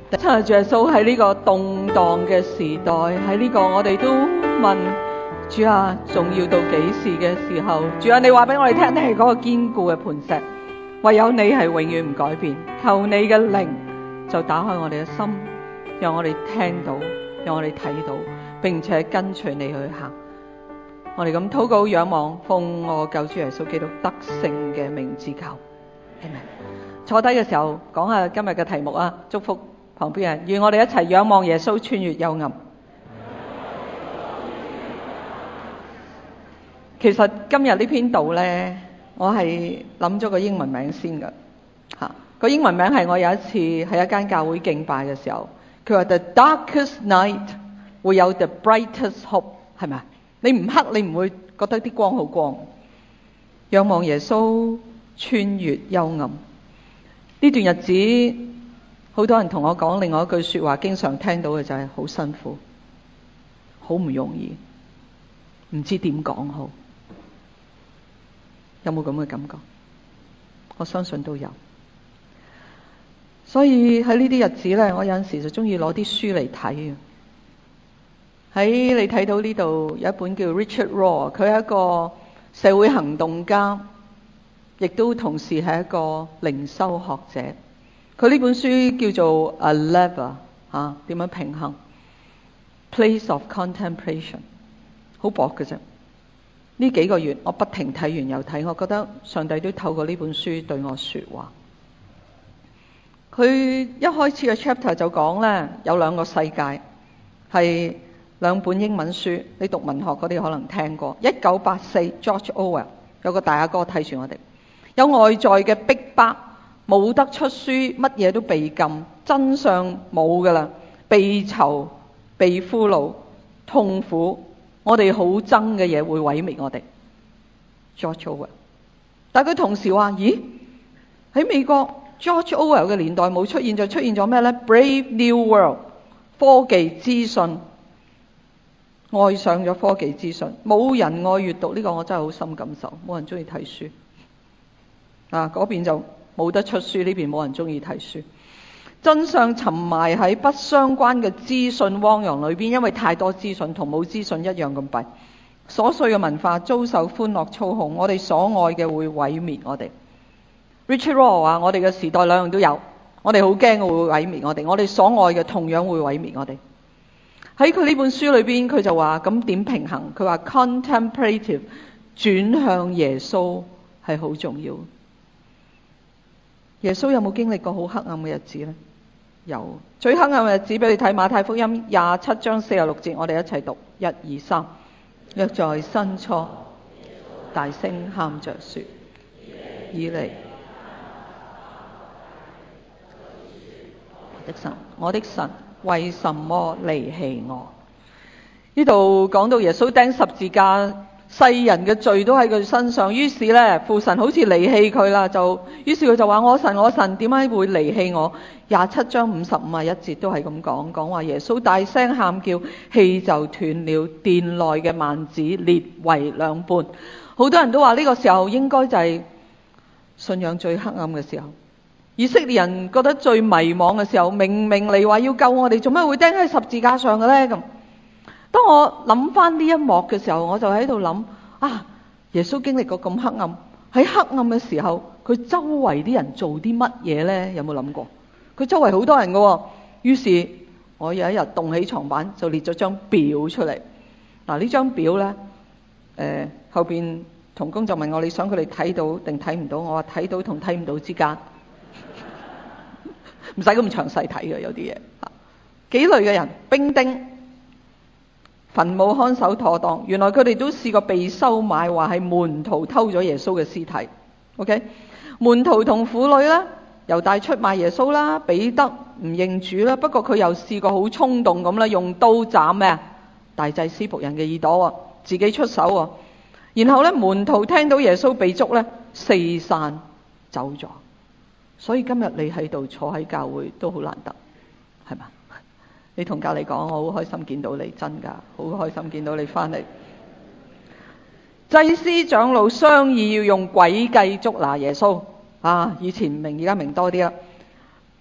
親愛主耶穌，喺呢個動盪嘅時代，喺呢個我哋都問主啊，仲要到幾時嘅時候？主啊，你話俾我哋聽，你係嗰個堅固嘅磐石，唯有你係永遠唔改變。求你嘅靈就打開我哋嘅心，讓我哋聽到，讓我哋睇到，並且跟隨你去行。我哋咁禱告仰望，奉我救主耶穌基督得勝嘅名字求。Amen。坐低嘅時候講下今日嘅題目啊，祝福旁邊人，願我哋一齊仰望耶穌穿越幽暗。其實今日呢篇道呢，我係諗咗個英文名先㗎。個英文名係我有一次喺一間教會敬拜嘅時候，佢話 The darkest night 會有 the brightest hope， 係咪？你唔黑，你唔會覺得啲光好光。仰望耶穌穿越幽暗。呢段日子好多人同我講另外一句說話，經常聽到嘅就係好辛苦，好唔容易，唔知點講好。有冇咁嘅感覺？我相信都有。所以喺呢啲日子呢，我有陣時就中意攞啲書嚟睇。喺你睇到呢度有一本叫 Richard Rohr， 佢係一個社會行動家，亦都同時係一個靈修學者。佢呢本書叫做 A Lever， 點樣平衡 Place of Contemplation， 好薄嘅啫。呢幾個月我不停睇完又睇，我覺得上帝都透過呢本書對我說話。佢一開始嘅 chapter 就講呢，有兩個世界，係兩本英文書，你讀文學嗰啲可能聽過。1984 George Orwell 有個大阿哥睇住我哋，有外在嘅逼迫，冇得出書，乜嘢都被禁，真相冇噶啦，被囚、被俘虜、痛苦，我哋好憎嘅嘢會毀滅我哋。George Orwell， 但佢同時話：咦，喺美國 George Orwell 嘅年代冇出現，就出現咗咩呢？ Brave New World， 科技資訊，愛上咗科技資訊，冇人愛閱讀，呢個我真係好深感受，冇人中意睇書。嗰邊就冇得出書，呢邊冇人中意睇書。真相沉埋喺不相關嘅資訊汪洋裏邊，因為太多資訊同冇資訊一樣咁弊。瑣碎嘅文化遭受歡樂操控，我哋所愛嘅會毀滅我哋。Richard Rohr 話：我哋嘅時代兩樣都有，我哋好驚會毀滅我哋，我哋所愛嘅同樣會毀滅我哋。喺佢呢本書裏邊，佢就話咁點平衡？佢話 contemplative 轉向耶穌係好重要。耶穌有冇經歷過好黑暗嘅日子呢？有。最黑暗嘅日子俾你睇，馬太福音27章46節，我哋一齊讀，1、2、3。約在申初，大聲喊着說：以利，我的神，我的神，為什麼離棄我？呢度講到耶穌釘十字架，世人嘅罪都喺佢身上，於是呢，父神好似離棄佢啦，於是佢就話：我神，我神，點解會離棄我？27章55節都係咁講話耶穌大聲喊叫，氣就斷了，殿內嘅幔子裂為兩半。好多人都話呢個時候應該就係信仰最黑暗嘅時候，以色列人覺得最迷惘嘅時候，明明你話要救我哋，做咩會釘喺十字架上嘅呢？咁當我諗翻呢一幕嘅時候，我就喺度諗耶穌經歷過咁黑暗，喺黑暗嘅時候，佢周圍啲人做啲乜嘢呢？有冇諗過？佢周圍好多人嘅，於是我有一日動起床板就列咗張表出嚟。呢張表呢，後邊同工就問我：你想佢哋睇到定睇唔到？我話睇到同睇唔到之間，唔使咁詳細睇嘅，有啲嘢。幾類嘅人，兵丁、墳墓看守妥當，原來佢哋都試過被收買，話係門徒偷咗耶穌嘅屍體。OK， 門徒同婦女呢，猶大出賣耶穌啦，彼得唔認主啦，不過佢又試過好衝動咁啦，用刀斬咩大祭司僕人嘅耳朵，自己出手。然後呢，門徒聽到耶穌被捉呢，四散走咗。所以今日你喺度坐喺教會都好難得，係嘛？你同隔籬講：我好開心見到你，真㗎，好開心見到你翻嚟。祭司長老商議要用詭計捉拿耶穌。以前唔明，而家明多啲啦。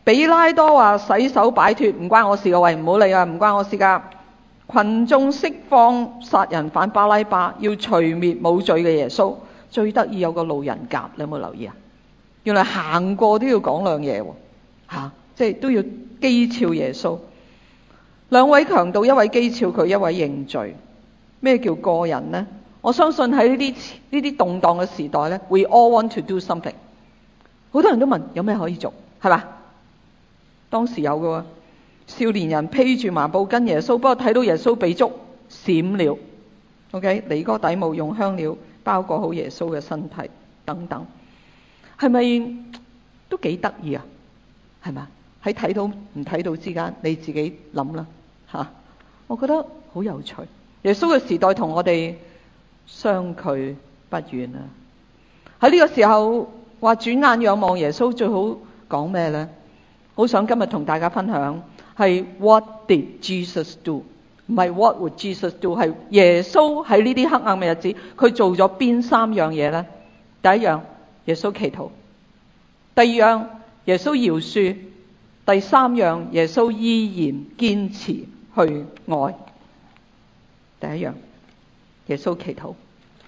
比拉多話洗手擺脫，唔關我事嘅，喂，唔好理啊，唔關我事噶。群眾釋放殺人犯巴拉巴，要除滅冇罪嘅耶穌。最得意有個路人甲，你有冇留意啊？原來行過都要講兩嘢喎，即係都要譏誚耶穌。兩位強盜，一位譏誚佢，一位認罪。咩叫個人呢？我相信喺呢啲動盪嘅時代呢， we all want to do something。 好多人都問有咩可以做，係嘛？當時有嘅喎，少年人披住麻布跟耶穌，不過睇到耶穌被捉，閃了。OK， 尼哥底母用香料包裹好耶穌嘅身體，等等，係咪都幾得意啊？係嘛？喺睇到唔睇到之間，你自己諗啦嚇。我覺得好有趣。耶穌嘅時代同我哋相距不遠啊！喺呢個時候話轉眼仰望耶穌，最好講咩呢？好想今日同大家分享係 What did Jesus do？ 唔係 What would Jesus do？ 係耶穌喺呢啲黑暗嘅日子，佢做咗邊三樣嘢呢？第一樣，耶穌祈禱；第二樣，耶穌饒恕；第三樣，耶穌依然堅持去愛。第一樣，耶穌祈禱，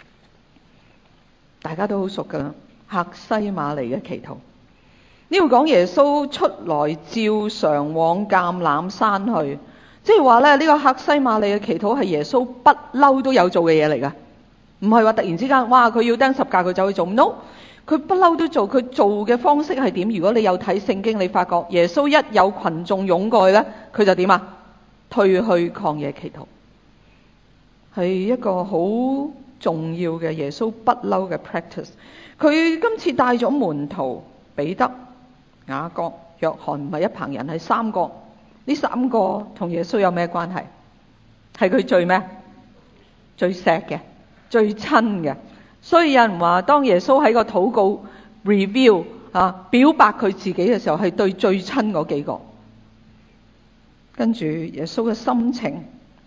大家都好熟噶啦，客西馬尼嘅祈禱。呢度講耶穌出來照常往橄欖山去，即係話咧，呢個客西馬尼嘅祈禱係耶穌不嬲都有做嘅嘢嚟噶，唔係話突然之間，哇，佢要釘十架佢走去做。No， 佢不嬲都做。佢做嘅方式係點？如果你有睇聖經，你發覺耶穌一有群眾湧過去咧，佢就點啊？退去曠野祈禱，係一個好重要嘅耶穌不嬲嘅 practice。佢今次帶咗門徒彼得、雅各、約翰，唔係一棚人，係三個。呢三個同耶穌有咩關係？係佢最咩？最錫嘅，最親嘅。所以有人話，當耶穌喺個禱告 reveal 表白佢自己嘅時候，係對最親嗰幾個。跟住耶穌嘅心情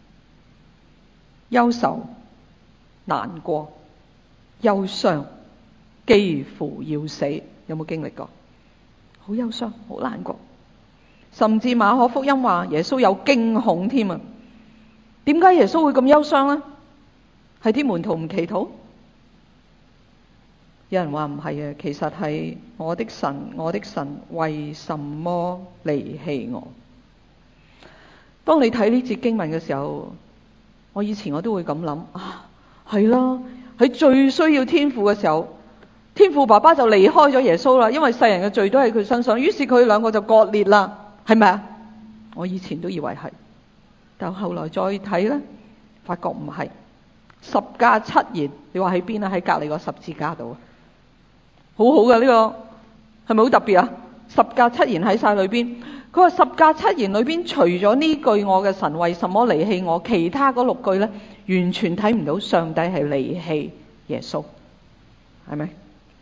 憂愁、難過、憂傷，幾乎要死。有冇經歷過？好憂傷，好難過，甚至馬可福音話耶穌有驚恐添啊！點解耶穌會咁憂傷呢？係啲門徒唔祈禱？有人話唔係啊，其實係我的神，我的神，為什麼離棄我？當你睇呢節經文嘅時候，我以前我都會咁諗啊，係啦，喺最需要天父嘅時候，天父爸爸就離開咗耶穌啦，因為世人嘅罪都喺佢身上，於是佢兩個就割裂啦，係咪啊？我以前都以為係，但後來再睇呢，發覺唔係。十架七言，你話喺邊啊？喺隔籬個十字架度啊，好好嘅呢個，係咪好特別啊？十架七言喺晒裏邊。佢話十架七言裏邊，除咗呢句我嘅神為什麼離棄我，其他嗰六句呢，完全睇唔到上帝係離棄耶穌，係咪？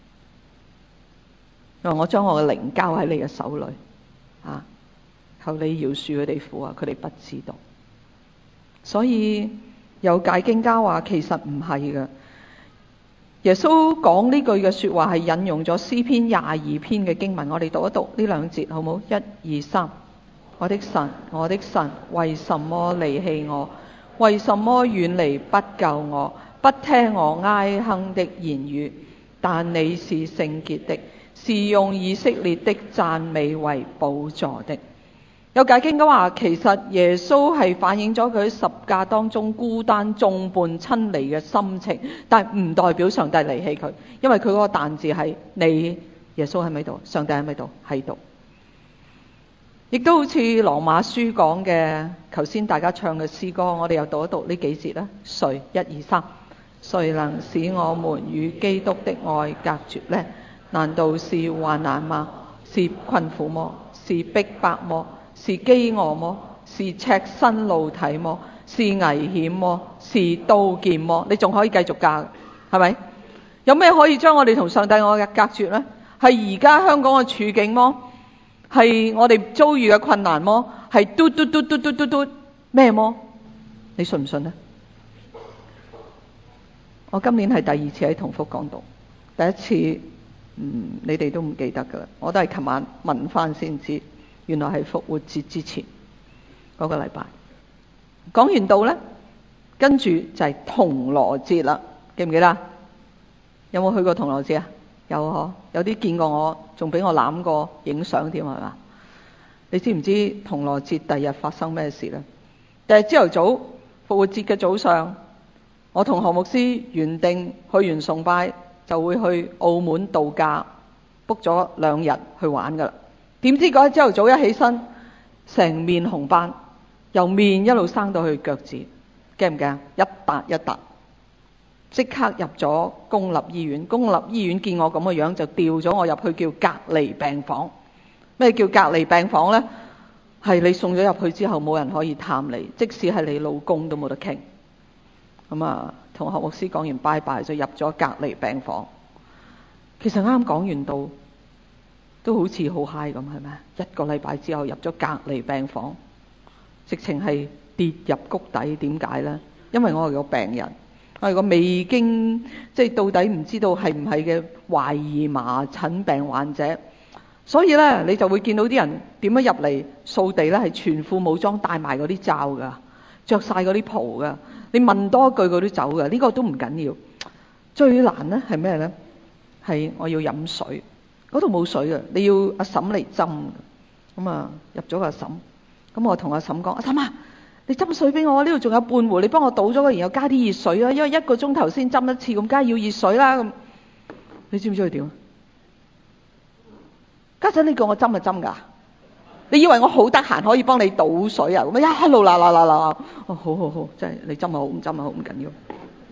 我將我嘅靈交喺你嘅手裏，求你饒恕佢哋苦啊！佢哋不知道。所以有解經家話，其實唔係嘅。耶穌講呢句嘅說話係引用咗詩篇22篇嘅經文，我哋讀一讀呢兩節好冇？1、2、3。我的神，我的神，為什麼離棄我？為什麼遠離不救我？不聽我哀哼的言語？但你是聖潔的，是用以色列的讚美為寶座的。有解經家話，其實耶穌係反映咗佢喺十架當中孤單眾叛親離嘅心情，但唔代表上帝離棄佢，因為佢嗰個但字係你，耶穌喺咪度？上帝喺咪度？喺度。亦都好似羅馬書講嘅，頭先大家唱嘅詩歌，我哋又讀一讀呢幾節啦。誰？1、2、3。誰能使我們與基督的愛隔絕呢？難道是患難嗎？是困苦麼？是逼迫麼？是飢餓麼？是赤身露體麼？是危險麼？是刀劍麼？你仲可以繼續加，係咪？有咩可以將我哋同上帝愛嘅隔絕呢？係而家香港嘅處境麼？係我哋遭遇嘅困難麼？係嘟咩麼？你信唔信呢？我今年係第二次喺同福講道，第一次你哋都唔記得噶啦，我都係琴晚問翻先知。 原來係復活節之前嗰個禮拜。講完道呢，跟住就係銅鑼節啦，記唔記得？有冇去過銅鑼節啊？有嗬，有啲見過我，仲俾我攬過影相添，係嘛？你知唔知銅鑼節第日發生咩事呢？第日朝頭早復活節嘅早上，我同何牧師原定去完崇拜就會去澳門度假，book 咗2日去玩噶啦。點知嗰日朝頭早一起身，成面紅斑，由面一路生到去腳趾，驚唔驚？一笪一笪，即刻入咗公立醫院。公立醫院見我咁嘅樣，就調咗我入去叫隔離病房。咩叫隔離病房呢？係你送咗入去之後，冇人可以探你，即使係你老公都冇得傾。咁啊，同何牧師講完拜拜，就入咗隔離病房。其實啱講完道，都好似好嗨咁，係咪？1個禮拜之後入咗隔離病房，直情係跌入谷底。點解呢？因為我係個病人，我係個未經即係到底唔知道係唔係嘅懷疑麻疹病患者。所以呢，你就會見到啲人點樣入嚟掃地呢？係全副武裝，戴埋嗰啲罩噶，着晒嗰啲袍噶。你問多一句佢都走噶。呢個都唔緊要，最難呢係咩呢？係我要飲水，嗰度冇水嘅，你要阿嬸嚟斟。咁啊入咗個阿嬸，咁我同阿嬸講：阿嬸啊，你斟水俾我，呢度仲有半壺，你幫我倒咗佢，然後加啲熱水啊，因為1個鐘頭先斟一次，咁梗係要熱水啦。咁你知唔知佢點啊？家陣你叫我斟就斟㗎，你以為我好得閒可以幫你倒水啊？咁一路嗱，哦好好好，真係你斟好，唔斟好，唔緊要。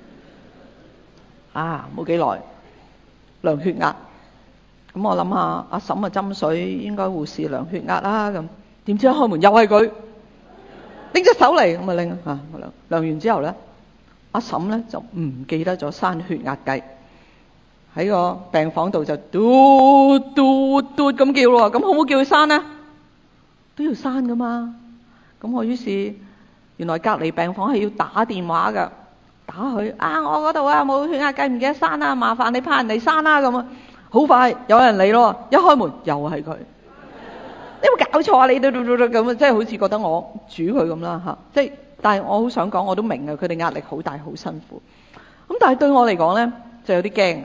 啊，冇幾耐量血壓，咁我諗下阿嬸啊斟水，應該護士量血壓啦。咁點知一開門又係佢拎隻手嚟，咁啊拎啊，量完之後咧，阿嬸咧就唔記得咗閂血壓計。喺個病房度就嘟嘟嘟咁叫咯，咁好唔好叫佢閂呢？都要閂噶嘛。咁我於是原來隔離病房係要打電話噶，打佢啊，我嗰度啊冇血壓計，唔記得閂啊，麻煩你派人嚟閂啦。咁啊，好快有人嚟咯，一開門又係佢。你有冇搞錯啊？你嘟嘟嘟咁，即係好似覺得我煮佢咁啦嚇。即係，但係我好想講，我都明嘅，佢哋壓力好大，好辛苦。咁但係對我嚟講咧，就有啲驚。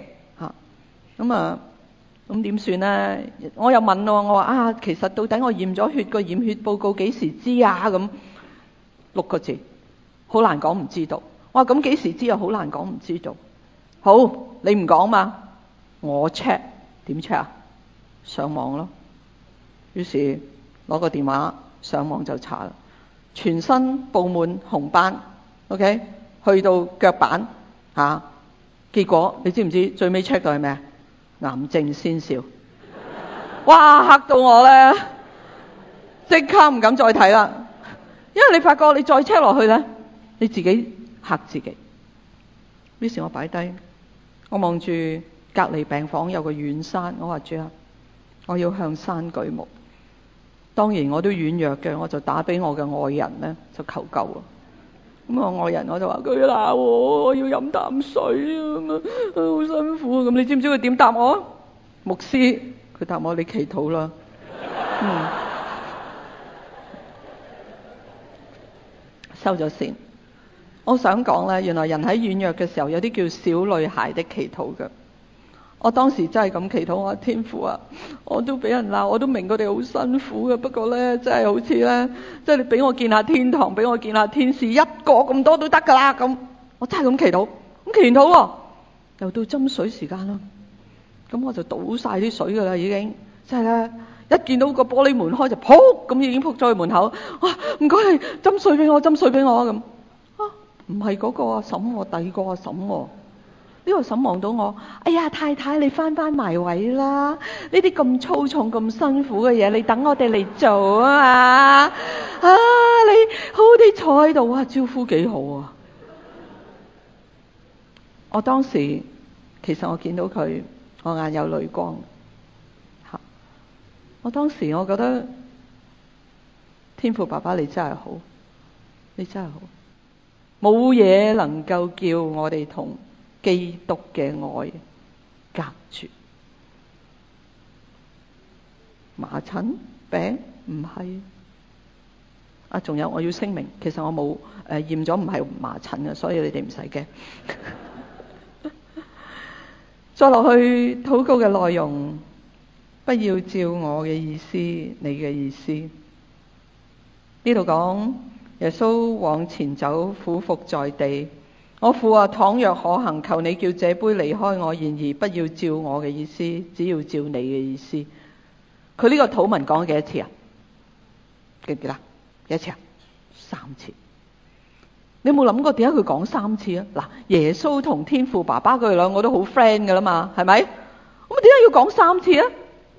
咁點算呢？我又問咯，我話啊，其實到底我驗咗血，個驗血報告幾時知啊？咁6個字，好難講唔知道。我話咁幾時知啊？好難講唔知道。好，你唔講嘛？我 check， 點 check 啊？上網咯。於是攞個電話上網就查啦，全身布滿紅斑 ，OK， 去到腳板嚇。結果你知唔知最尾 check 到係咩？癌症先兆。哇，嚇到我咧，即刻唔敢再睇啦。因為你發覺你再 check 落去咧，你自己嚇自己。於是我擺低，我望住隔離病房有個遠山，我話主啊，我要向山舉目。當然我都軟弱嘅，我就打俾我嘅愛人咧，就求救啊。咁我愛人我就話佢鬧我要飲啖水啊，好辛苦啊。咁你知唔知佢點答我？牧師，佢答我你祈禱啦。收咗線。我想講咧，原來人喺軟弱嘅時候，有啲叫小女孩的祈禱嘅。我當時真係咁祈禱，我話天父啊，我都俾人鬧，我都明佢哋好辛苦嘅，不過咧真係好似咧，即係你俾我見下天堂，俾我見下天使，一個咁多都得噶啦。咁我真係咁祈禱，咁祈禱喎，又到斟水時間啦。咁我就倒晒啲水噶啦，已經即係咧，一見到個玻璃門開就撲咁已經撲咗去門口。哇，唔該你斟水俾我，斟水俾我咁。啊，唔係嗰個阿嬸，我第二個阿嬸喎。呢個嬸望到我，哎呀太太你翻埋位啦！呢啲咁粗重咁辛苦嘅嘢，你等我哋嚟做啊嘛！你好啲坐喺度，哇招呼幾好啊！我當時其實我見到佢，我眼有淚光。我當時我覺得天父爸爸你真係好，你真係好，冇嘢能夠叫我哋同基督嘅愛隔絕。麻疹病唔係。仲有我要聲明，其實我冇驗咗唔係麻疹嘅，所以你哋唔使驚。再落去禱告嘅內容，不要照我嘅意思，你嘅意思。呢度講耶穌往前走，俯伏在地。我父啊，倘若可行，求你叫這杯離開我，然而不要照我嘅意思，只要照你嘅意思。佢呢個禱文講咗幾多次啊？記唔記得？幾多次啊？3次。你有冇諗過點解佢講3次啊？嗱，耶穌同天父爸爸佢哋兩個都好 friend 噶啦嘛，係咪？咁點解要講3次啊？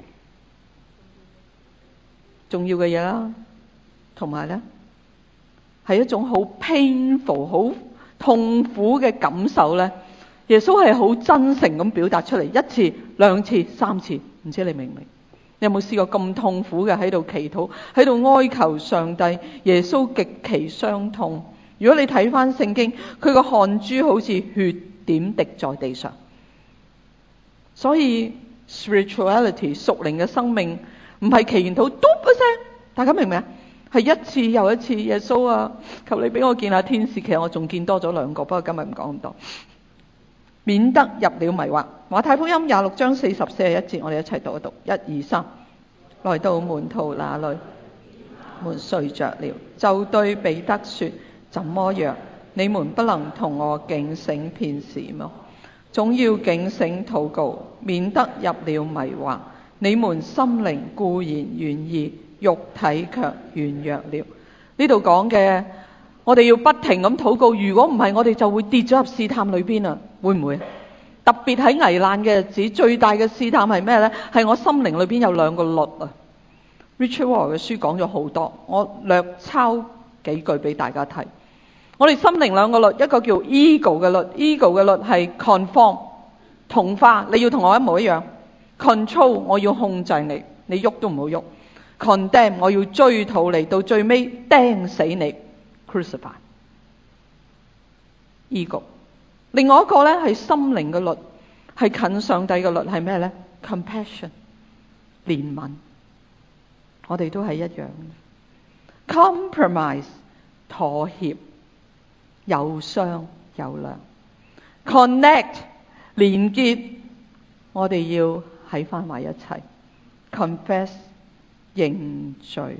重要嘅嘢啦，同埋咧係一種好 painful、好痛苦嘅感受咧。耶穌係好真誠咁表達出嚟，1次、2次、3次，唔知你明唔明？你有冇試過咁痛苦嘅喺度祈禱，喺度哀求上帝？耶穌極其傷痛。如果你睇翻聖經，佢個汗珠好似血點滴在地上。所以 spirituality 屬靈嘅生命唔係祈完禱嘟一聲，大家明唔明啊？係1次又1次，耶穌啊，求你俾我見下天使。其實我仲見多咗2個，不過今日唔講咁多，免得入了迷惑。馬太福音26章40、41節，我哋一齊讀一讀。1、2、3，來到門徒那裏，門睡着了，就對彼得說：怎麼樣？你們不能同我警醒片時麼？總要警醒禱告，免得入了迷惑。你們心靈固然願意，肉體卻軟弱了。呢度講嘅，我哋要不停咁禱告，如果唔係，我哋就會跌咗入試探裏邊啊！會唔會？特別喺危難嘅日子，最大嘅試探係咩呢？係我心靈裏邊有2個律啊。Richard Rohr 嘅書講咗好多，我略抄幾句俾大家睇。我哋心靈2個律，一個叫 ego 嘅律 ，ego 嘅律係 conform 同化，你要同我一模一樣。control 我要控制你，你喐都唔好喐。condemn 我要追討你，到最尾釘死你 crucify。ego。另外一個咧係心靈嘅律，係近上帝嘅律，係咩咧 ？compassion 憐憫。我哋都係一樣。compromise 妥協，有商有量。connect 連結，我哋要喺翻埋一齊。confess 認罪，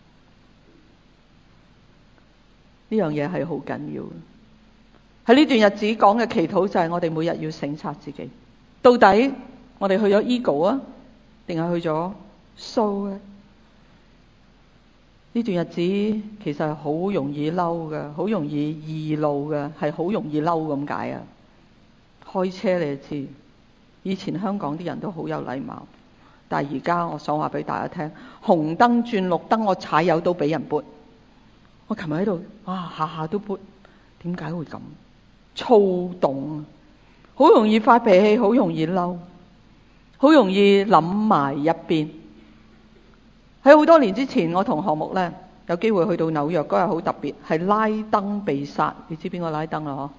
呢樣嘢係好緊要。喺呢段日子講嘅祈禱就係我哋每日要省察自己，到底我哋去咗 ego 啊，定係去咗 soul 咧？呢段日子其實係好容易嬲嘅，好容易易怒嘅，係好容易嬲咁解啊！開車你就知，以前香港啲人都好有禮貌，但係而家我想話俾大家聽，紅燈轉綠燈，我踩油都俾人撥。我琴日喺度，下下都撥，點解會咁？躁動，好容易發脾氣，好容易嬲，好容易諗埋一邊。喺好多年之前，我同何牧咧有機會去到紐約，嗰日好特別，係拉登被殺。你知邊個拉登啦？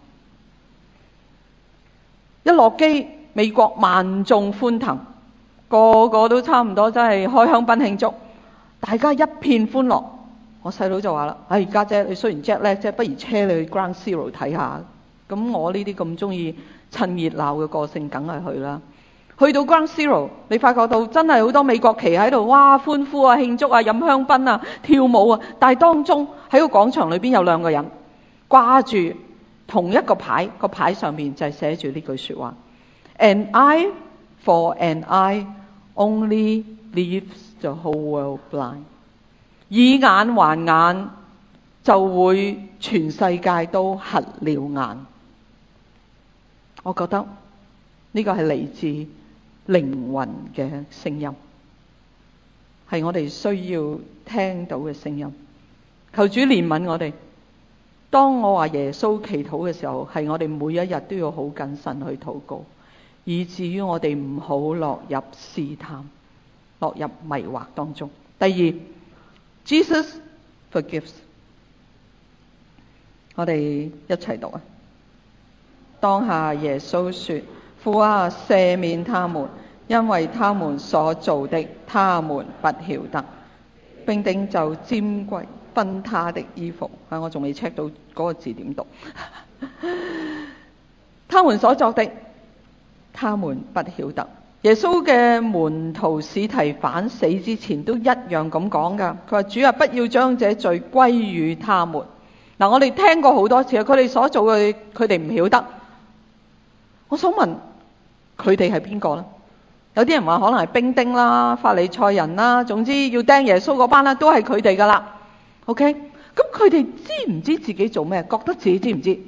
一落機，美國萬眾歡騰，個個都差唔多真係開香檳慶祝，大家一片歡樂。我細佬就話啦：家姐，你雖然 jet 叻啫，不如車你去 Ground Zero 睇下。咁我呢啲咁中意趁熱鬧嘅個性，梗係去啦。去到 Ground Zero， 你發覺到真係好多美國旗喺度，哇，歡呼啊，慶祝啊，飲香檳啊，跳舞啊。但係當中喺個廣場裏邊有2個人掛住同一個牌，個牌上面就係寫住呢句說話 ：An eye for an eye only leaves the whole world blind。以眼還眼，就會全世界都瞎了眼。我覺得呢個係嚟自靈魂嘅聲音，係我哋需要聽到嘅聲音。求主憐憫我哋。當我話耶穌祈禱嘅時候，係我哋每一日都要好謹慎去禱告，以至於我哋唔好落入試探，落入迷惑當中。第二， Jesus forgives。 我哋一齊讀啊！當下耶穌說：父啊，赦免他們，因為他們所做的，他們不曉得。 兵丁就拈鬮分他的衣服。我仲未 check 到嗰個字點讀。他們所作的，他們不曉得。耶穌嘅門徒司提反死之前都一樣咁講噶，佢話：主啊，不要將這罪歸於他們。嗱，我哋聽過好多次，佢哋所做嘅，佢哋唔曉得。我想問佢哋係邊個呢？有啲人話可能係兵丁啦、法利賽人啦，總之要釘耶穌嗰班啦，都係佢哋噶啦。OK，咁佢哋知唔知自己做咩？覺得自己知唔知？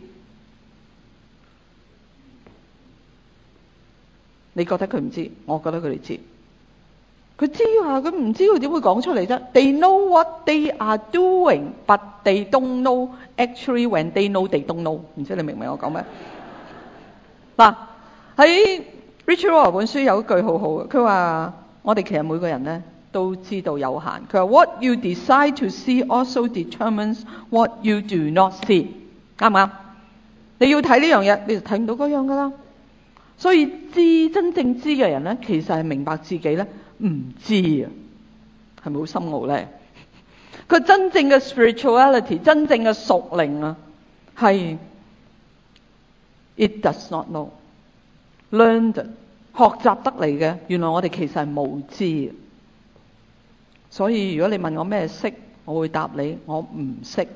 你覺得佢唔知？我覺得佢哋知。佢知啊，佢唔知佢點會講出嚟啫？ They know what they are doing, but they don't know actually when they know they don't know。唔知你明唔明我講咩？嗱，喺 Richard Rohr 本書有一句好好嘅，佢話我哋其實每個人呢都知道有限。佢話 What you decide to see also determines what you do not see。啱唔啱？你要睇呢樣嘢，你就睇唔到嗰樣噶啦。所以真正知嘅人呢，其實係明白自己呢唔知啊，係咪好深奧呢？佢真正嘅 spirituality， 真正嘅屬靈啊，係 it does not know，learned 學習得嚟嘅。原來我哋其實係無知嘅。所以如果你問我咩識，我會答你我唔識。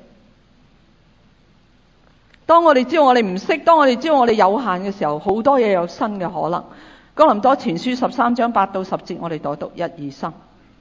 當我哋知道我哋唔識，當我哋知道我哋有限嘅時候，好多嘢有新嘅可能。哥林多前書13章8到10節，我哋讀1、2、3。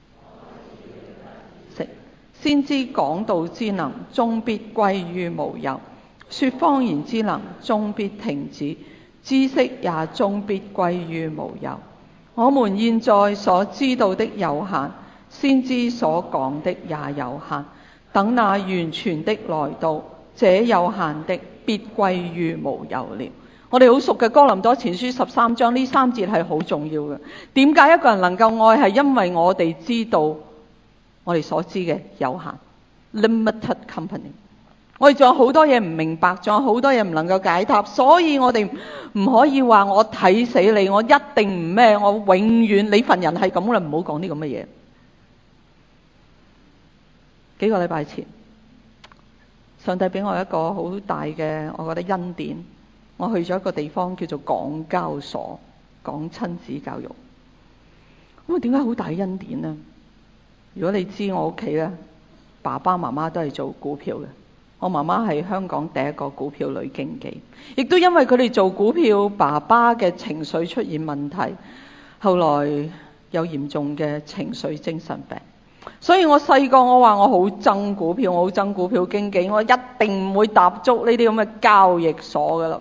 先知講道之能，終必歸於無有；說方言之能，終必停止；知識也終必歸於無有。我們現在所知道的有限，先知所講的也有限。等那完全的來到，這有限的必歸於無有了。我哋好熟嘅哥林多前書13章呢3節係好重要嘅。點解一個人能夠愛？係因為我哋知道我哋所知嘅有限 ，limited company。我哋仲有好多嘢唔明白，仲有好多嘢唔能夠解答，所以我哋唔可以話我睇死你，我一定唔咩，我永遠你份人係咁啦，唔好講啲咁嘅嘢。幾個禮拜前，上帝俾我一個好大嘅，我覺得恩典。我去咗一個地方叫做港交所，講親子教育。咁啊，點解好大恩典呢？如果你知我屋企咧，爸爸媽媽都係做股票嘅。我媽媽係香港第一個股票女經紀，亦都因為佢哋做股票，爸爸嘅情緒出現問題，後來有嚴重嘅情緒精神病。所以我細個我話我好憎股票，我好憎股票經紀，我一定唔會踏足呢啲咁嘅交易所噶啦。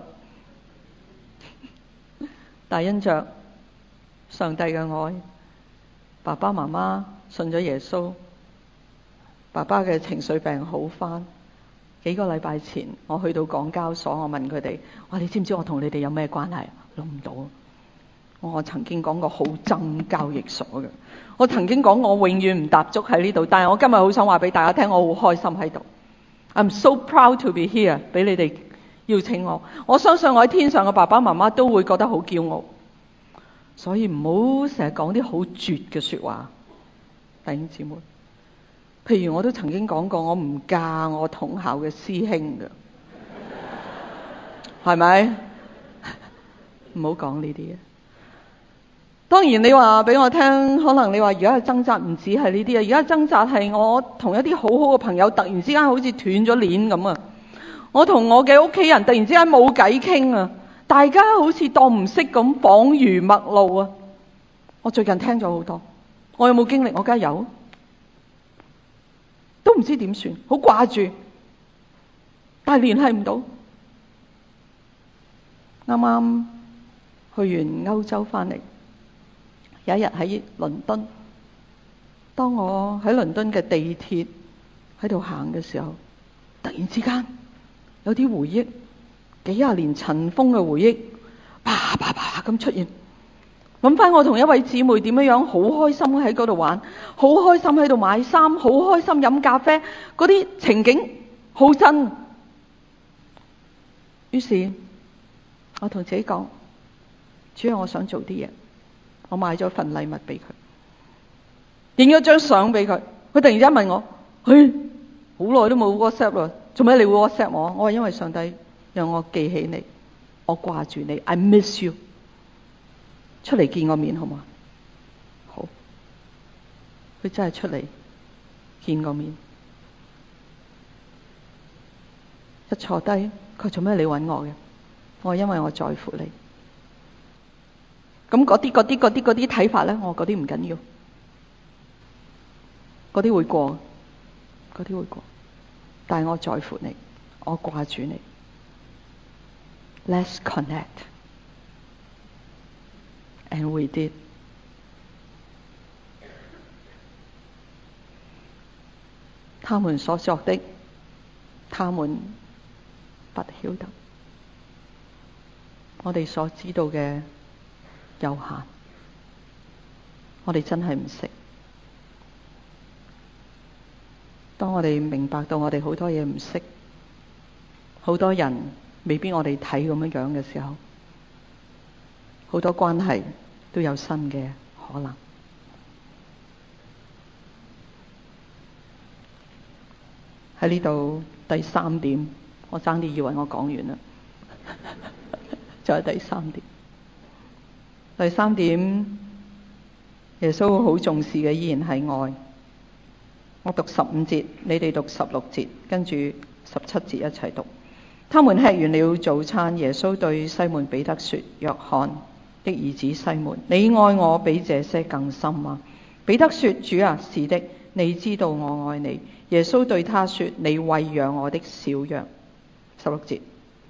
但因着上帝嘅愛，爸爸媽媽信咗耶穌，爸爸嘅情緒病好返。幾個禮拜前，我去到港交所，我問佢哋：哇，你知唔知我同你哋有咩關係？諗唔到。我曾經講過好憎交易所嘅，我曾經講我永遠唔踏足喺呢度，但係我今日好想話俾大家聽，我好開心喺度。I'm so proud to be here， 俾你哋邀請我。我相信我喺天上嘅爸爸媽媽都會覺得好驕傲。所以唔好成日講啲好絕嘅說話，弟兄姊妹。譬如我都曾經講過，我唔嫁我同校嘅師兄嘅，係咪？唔好講呢啲嘢。當然你話俾我聽，可能你話而家嘅掙扎唔止係呢啲啊，而家掙扎係我同一啲好好嘅朋友突然之間好似斷咗鏈咁啊！我同我嘅屋企人突然之間冇偈傾啊！大家好似當唔識咁，恍如陌路啊！我最近聽咗好多，我有冇經歷？我梗係有。都唔知點算，好掛住，但係聯繫唔到。啱啱去完歐洲翻嚟，有一日喺倫敦，當我喺倫敦嘅地鐵喺度行嘅時候，突然之間有啲回憶，幾廿年塵封嘅回憶，啪啪啪咁出現。諗翻我同一位姊妹點樣好開心喺嗰度玩，好開心喺度買衫，好開心飲咖啡，嗰啲情景好真。於是我同自己講，主要我想做啲嘢，我買咗份禮物俾佢，影咗張相俾佢。 佢突然之間問我：好耐都冇 WhatsApp 啦，做咩你會 WhatsApp 我？我話因為上帝讓我記起你，我掛住你 ，I miss you。出嚟見個面好嘛？好，佢真係出嚟見個面。一坐低，佢做咩你揾我嘅？我話因為我在乎你。咁嗰啲睇法咧，我嗰啲唔緊要，嗰啲會過，嗰啲會過。但係我在乎你，我掛住你。Let's connect, and we did。他們所作的，他們不曉得。我哋所知道嘅有限，我哋真係唔識。當我哋明白到我哋好多嘢唔識，好多人未必我哋睇咁樣嘅時候，好多關係都有新嘅可能。喺呢度第三點，我爭啲以為我講完啦，就係第三點。第三點，耶穌好重視嘅依然係愛。我讀15節，你哋讀16節，跟住17節一齊讀。他們吃完了早餐，耶穌對西門彼得說：約翰的兒子西門，你愛我比這些更深嗎？彼得說：主啊，是的，你知道我愛你。耶穌對他說：你餵養我的小羊。16節。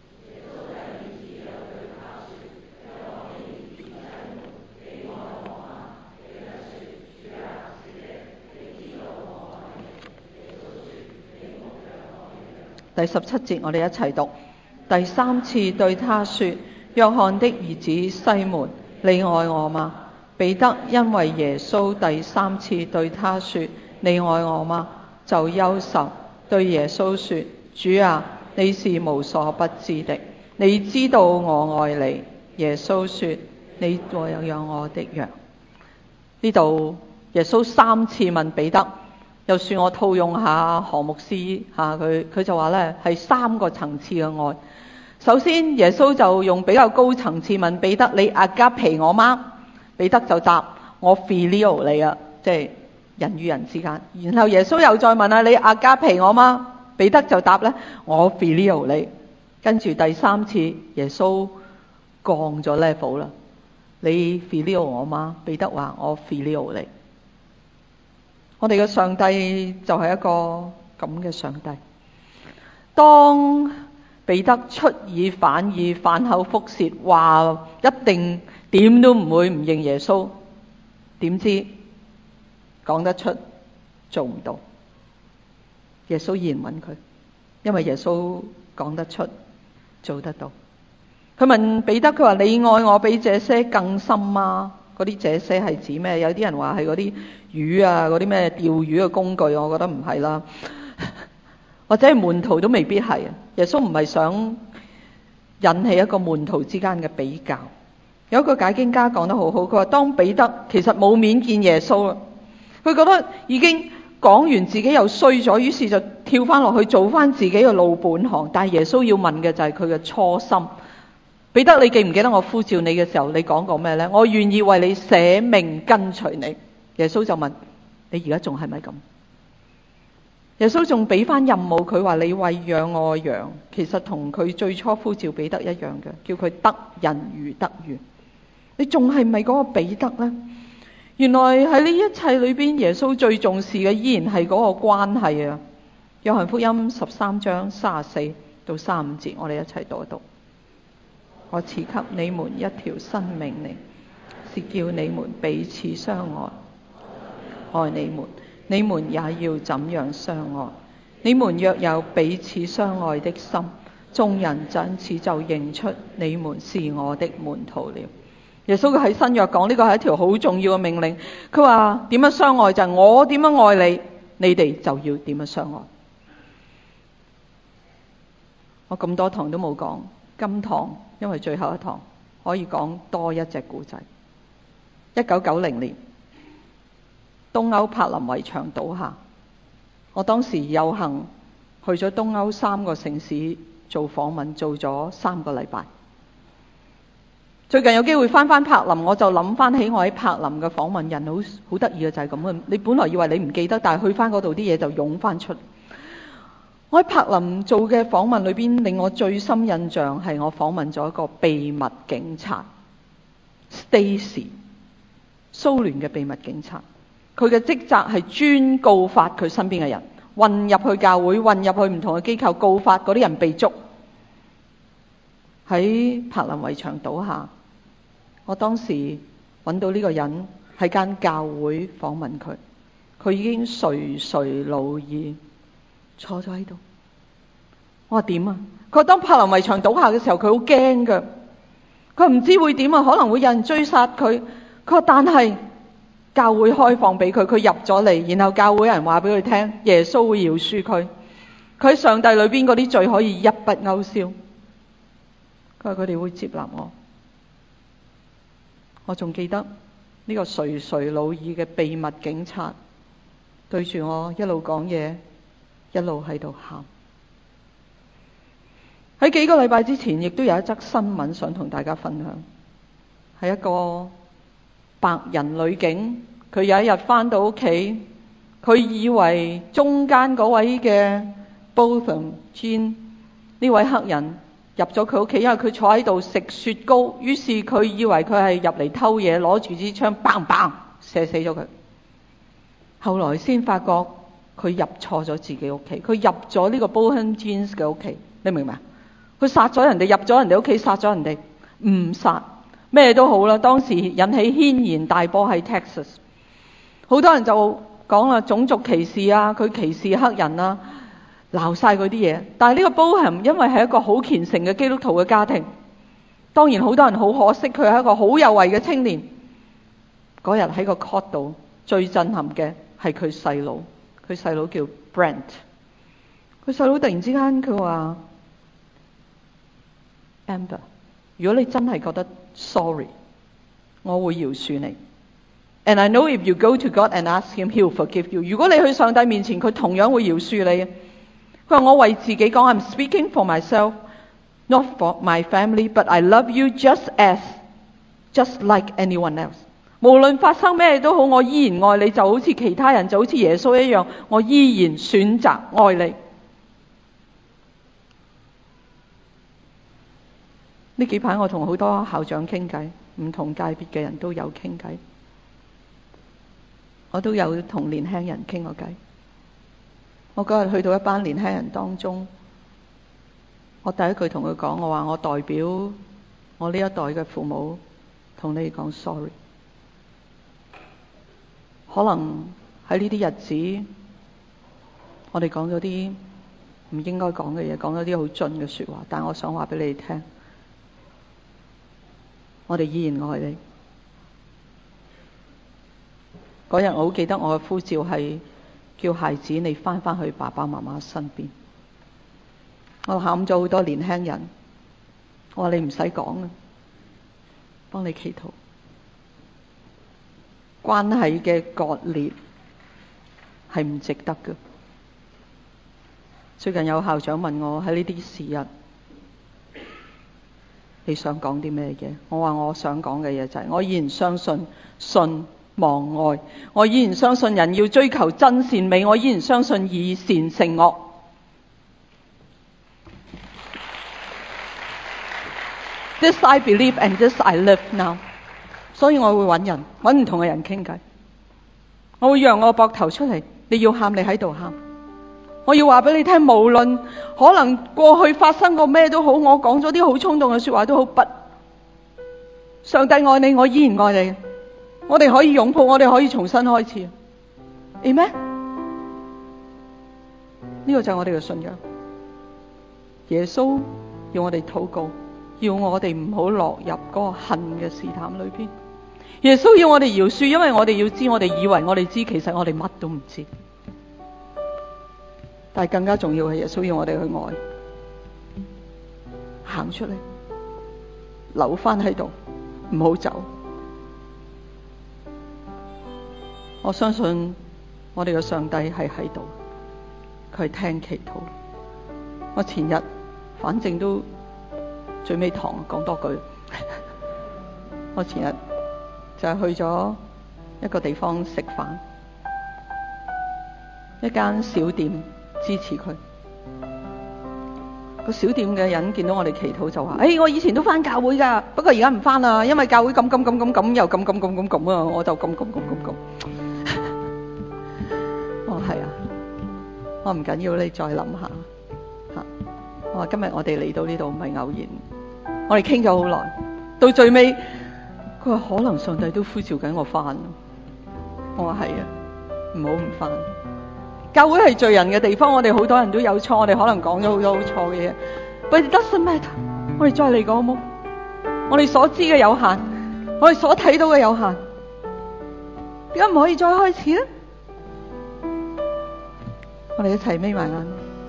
第17節我哋一齊讀。第三次對他說：約翰的兒子西門，你愛我嗎？彼得因為耶穌第三次對他說：你愛我嗎？就憂愁，對耶穌說：主啊，你是無所不知的，你知道我愛你。耶穌說：你餵養我的羊。呢度耶穌3次問彼得。就算我套用下何牧師佢就話咧係3個層次嘅愛。首先耶穌就用比較高層次問彼得：你阿加皮我嗎？彼得就答：我 phileo 你啊，即係人與人之間。然後耶穌又再問啊：你阿加皮我嗎？彼得就答咧：我 phileo 你。跟住第3次耶穌降咗 level 啦，你 phileo 我嗎？彼得話：我 phileo 你。我哋嘅上帝就係一個咁嘅上帝。當彼得出爾反爾、反口覆舌，話一定點都唔會唔認耶穌，點知講得出做唔到。耶穌依然問佢，因為耶穌講得出做得到。佢問彼得，佢話：你愛我比這些更深嗎？嗰啲這些係指咩？有啲人話係嗰啲魚啊，嗰啲咩釣魚嘅工具，我覺得唔係啦。或者係門徒都未必係。耶穌唔係想引起一個門徒之間嘅比較。有一個解經家講得好好，佢話當彼得其實冇面見耶穌啦，佢覺得已經講完自己又衰咗，於是就跳翻落去做翻自己嘅老本行。但係耶穌要問嘅就係佢嘅初心。彼得，你記唔記得我呼召你嘅時候，你講過咩呢？我願意為你捨命跟隨你。耶穌就問：你而家仲係咪咁？耶穌仲俾翻任務佢，話你餵養我羊，其實同佢最初呼召彼得一樣嘅，叫佢得人如得魚。你仲係咪嗰個彼得呢？原來喺呢一切裏邊，耶穌最重視嘅依然係嗰個關係啊！約翰福音13章34到35節，我哋一齊讀一讀。我賜給你們一條新命令，是叫你們彼此相愛。愛你們，你們也要怎樣相愛。你們若有彼此相愛的心，眾人因此就認出你們是我的門徒了。耶穌喺新約講呢個係一條好重要嘅命令。佢話點樣相愛就係我點樣愛你，你哋就要點樣相愛。我咁多堂都冇講，今堂因為最後一堂可以講多一隻故仔。1990年東歐柏林圍牆倒下， 我當時有幸去咗東歐3個城市做訪問，做咗3個禮拜。最近有機會翻柏林，我就諗翻起我喺柏林嘅訪問。人好得意嘅就係咁嘅，你本來以為你唔記得，但係去翻嗰度啲嘢就湧翻出嚟。我喺柏林做嘅訪問裏邊，令我最深印象係我訪問咗一個秘密警察 Stasi， 蘇聯嘅秘密警察。佢嘅職責係專告發佢身邊嘅人，混入去教會，混入去唔同嘅機構，告發嗰啲人被捉。喺柏林圍牆倒下，我當時揾到呢個人喺間教會訪問佢，佢已經垂垂老矣，坐咗喺度。我話點啊？佢話當柏林圍牆倒下嘅時候，佢好驚㗎。佢唔知會點啊，可能會有人追殺佢。佢話但係教會開放俾佢，佢入咗嚟，然後教會人話俾佢聽，耶穌會饒恕佢，佢喺上帝裏邊嗰啲罪可以一筆勾銷。佢話佢哋會接納我。我仲記得呢個垂垂老矣嘅秘密警察對住我一路講嘢，一路喺度喊。喺幾個禮拜之前，亦都有一則新聞想同大家分享，係一個白人女警，佢有一日返到屋企，佢以為中間嗰位嘅 Botham Jean 呢位黑人入咗佢屋企，因為佢坐喺度食雪糕，於是佢以為佢係入嚟偷嘢，攞住支槍砰砰射死咗佢。後來先發覺佢入錯咗自己屋企，佢入咗呢個 Botham Jean 嘅屋企，你明唔明啊？佢殺咗人哋，入咗人哋屋企，殺咗人哋，唔殺咩都好啦。當時引起軒然大波喺 Texas， 好多人就講啦，種族歧視啊，佢歧視黑人啊，鬧晒嗰啲嘢。但係呢個 Botham 因為係一個好虔誠嘅基督徒嘅家庭，當然好多人好可惜佢係一個好有為嘅青年。嗰日喺個 court 度最震撼嘅係佢細佬，佢細佬叫 Brent。 佢細佬突然之間佢話Amber， 如果你真係覺得 sorry， 我會饒恕你。And I know if you go to God and ask him, he will forgive you。 如果你去上帝面前，佢同樣會饒恕你。佢話我為自己講 ，I'm speaking for myself, not for my family, but I love you just like anyone else。 無論發生咩都好，我依然愛你，就好似其他人，就好似耶穌一樣，我依然選擇愛你。呢幾排我同好多校長傾偈，唔同界別嘅人都有傾偈，我都有同年輕人傾過偈。我嗰日去到一班年輕人當中，我第一句同佢講，我話我代表我呢一代嘅父母同你講 sorry。 可能喺呢啲日子，我哋講咗啲唔應該講嘅嘢，講咗啲好盡嘅說話，但我想話俾你聽，我哋依然愛你。嗰日我好記得我嘅呼召係叫孩子你返去爸爸媽媽身邊。我喊咗好多年輕人，我話你唔使講啊，幫你祈禱。關係嘅割裂係唔值得嘅。最近有校長問我喺呢啲時日你想講啲咩嘢？我話我想講嘅嘢就係我依然相信信望愛，我依然相信人要追求真善美，我依然相信以善勝惡。This I believe and this I live now。 所以我會揾人，揾唔同嘅人傾偈。我會讓我膊頭出嚟，你要喊你喺度喊。我要話俾你聽，無論可能過去發生過咩都好，我講咗啲好衝動嘅說話都好，不，上帝愛你，我依然愛你。我哋可以擁抱，我哋可以重新開始。Amen。 呢個就係我哋嘅信仰。耶穌要我哋禱告，要我哋唔好落入嗰個恨嘅試探裏邊。耶穌要我哋饒恕，因為我哋要知，我哋以為我哋知，其實我哋乜都唔知。但係更加重要係耶穌要我哋去愛，行出嚟，留翻喺度，唔好走。我相信我哋嘅上帝係喺度， 佢係聽祈禱。我前日反正都最尾堂講多句，我前日就係去咗一個地方食飯，一間小店支持佢。個小店嘅人見到我哋祈禱就話：我以前都返教會㗎，不過而家唔返啦，因為教會咁又咁啊，我就咁。我係啊，我唔緊要，你再諗下嚇。我話今日我哋嚟到呢度唔係偶然，我哋傾咗好耐，到最尾佢話可能上帝都呼召緊我返。我話係啊，唔好唔返。教會係罪人嘅地方，我哋好多人都有錯，我哋可能講咗好多好錯嘅嘢。But it doesn't matter， 我哋再嚟講好冇？我哋所知嘅有限，我哋所睇到嘅有限，點解唔可以再開始咧？我哋一齊眯埋眼。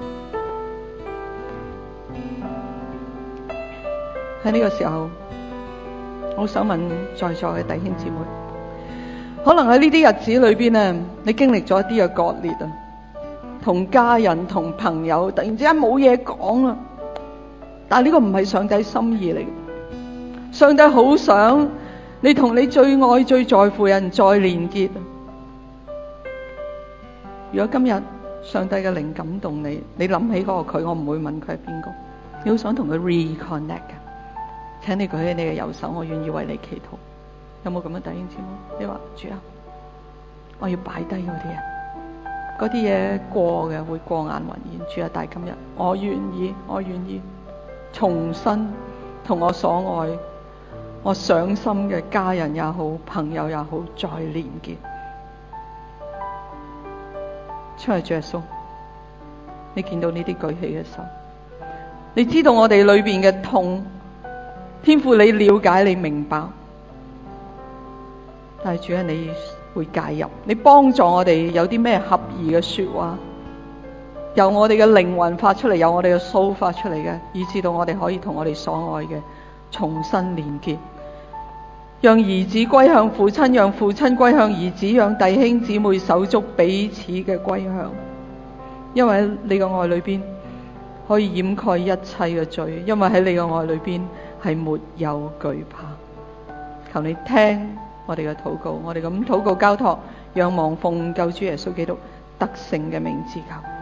喺呢個時候，我想問在座嘅弟兄姊妹，可能喺呢啲日子裏邊咧，你經歷咗一啲嘅割裂啊，同家人、同朋友突然之間冇嘢講啊！但係呢個唔係上帝心意嚟嘅，上帝好想你同你最愛、最在乎人再連結。如果今日上帝嘅靈感動你，你諗起嗰個佢，我唔會問佢係邊個，你好想同佢 reconnect 嘅，請你舉起你嘅右手，我願意為你祈禱。有冇咁嘅弟兄姊妹？你話主啊，我要擺低嗰啲嘢，嗰啲嘢過嘅會過眼雲煙。主啊，但係今日我願意重新同我所愛、我上心嘅家人也好、朋友也好再連結。出嚟，主耶穌，你見到呢啲舉起嘅手，你知道我哋裏邊嘅痛，天父你了解，你明白，但係主啊，你會介入，你幫助我哋有啲咩合宜嘅說話，由我哋嘅靈魂發出嚟，由我哋嘅蘇發出嚟嘅，以致到我哋可以同我哋所愛嘅重新連結，讓兒子歸向父親，讓父親歸向兒子，讓弟兄姊妹手足彼此嘅歸向。因為喺你嘅愛裏邊可以掩蓋一切嘅罪，因為喺你嘅愛裏邊係沒有懼怕。求你聽我哋嘅禱告，我哋咁禱告交託，仰望奉救主耶穌基督得勝嘅名字求。